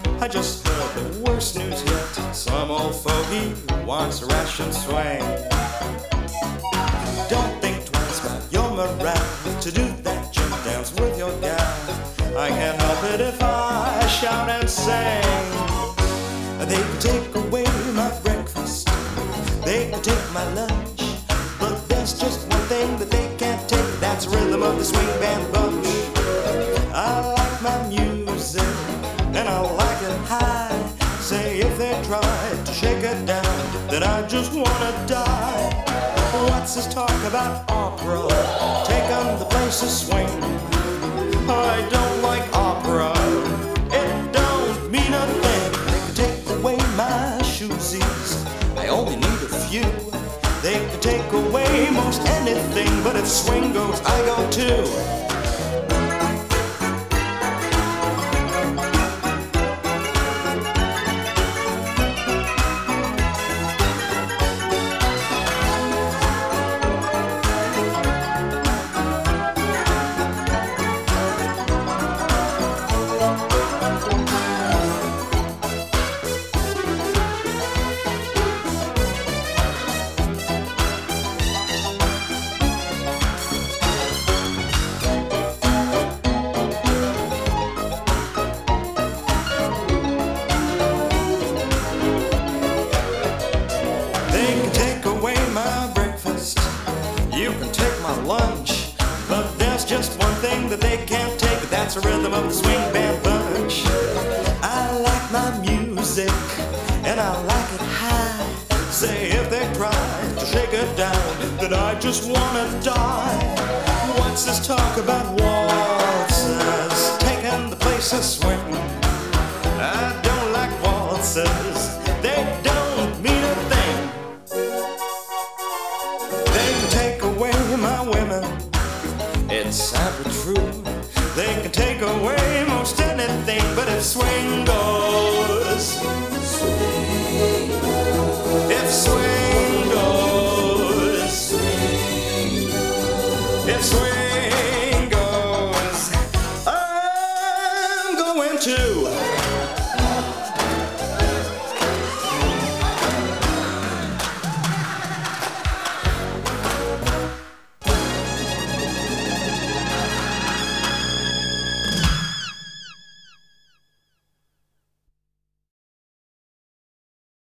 I just heard the worst news yet. Some old fogey wants a ration swing. Don't think twice about your morale to do that jig dance with your gal. I can't help it if I shout and sing. They can take away my breakfast, they can take my lunch, but there's just one thing that they can't take. That's the rhythm of the swing band bunch. I like my music and I like it high. Say if they try to shake it down, then I just wanna die. What's this talk about opera taking the place of swing? I don't like opera, it don't mean a thing. They can take away my shoesies, I only need a few. They can take away most anything, but if swing goes, I go too. You can take my lunch, but there's just one thing that they can't take. That's the rhythm of the swing band bunch. I like my music and I like it high. Say if they try to shake it down, then I just wanna die. What's this talk about waltzes taking the place of swing? I don't like waltzes, they don't mean a thing. They can take away my women, it's sadly true. They can take away most anything, but if swing goes,